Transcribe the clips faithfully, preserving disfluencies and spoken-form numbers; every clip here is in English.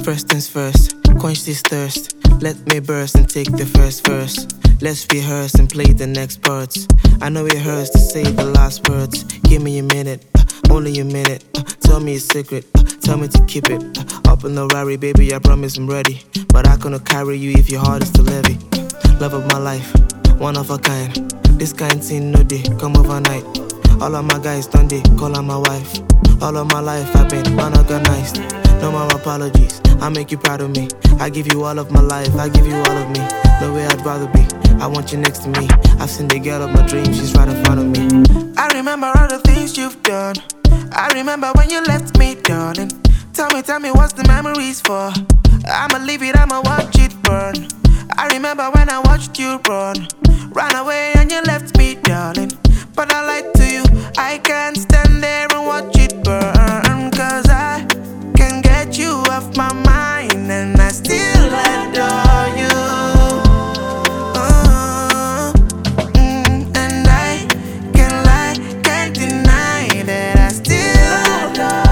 First things first, quench this thirst. Let me burst and take the first verse. Let's rehearse and play the next parts. I know it hurts to say the last words. Give me a minute, uh, only a minute. Uh, tell me a secret, uh, tell me to keep it. Uh, up in the Rari, baby, I promise I'm ready. But I couldn't carry you if your heart is too heavy. Love of my life, one of a kind. This kind thing no day, come overnight. All of my guys done they call her my wife. All of my life I've been unorganized. No more apologies, I make you proud of me. I give you all of my life, I give you all of me. No way I'd rather be, I want you next to me. I've seen the girl of my dreams, she's right in front of me. I remember all the things you've done. I remember when you left me, darling. Tell me, tell me what's the memories for? I'ma leave it, I'ma watch it burn. I remember when I watched you run. Ran away and you left me, darling. But I lied to you, I can't stand there and watch it burn. Cause I can get you off my mind and I still adore you. Uh, mm, and I can't lie, can't deny that I still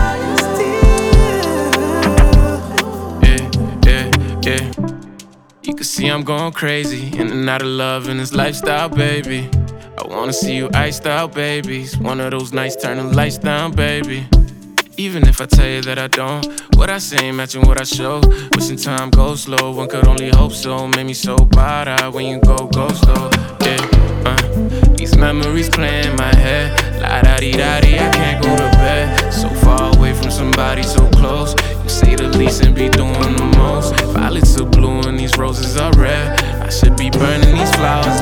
adore you. Still. Yeah, yeah, yeah. You can see I'm going crazy, in and out of love in this lifestyle, baby. I wanna see you iced out, baby. It's one of those nights, turn the lights down, baby. Even if I tell you that I don't, what I say ain't matching what I show. Wishing time goes slow, one could only hope so. Made me so bad when you go, go slow. Yeah, uh, these memories play in my head. La-da-dee-da-dee, I can't go to bed. So far away from somebody so close. You say the least and be doing the most. Violets are blue and these roses are red. I should be burning these flowers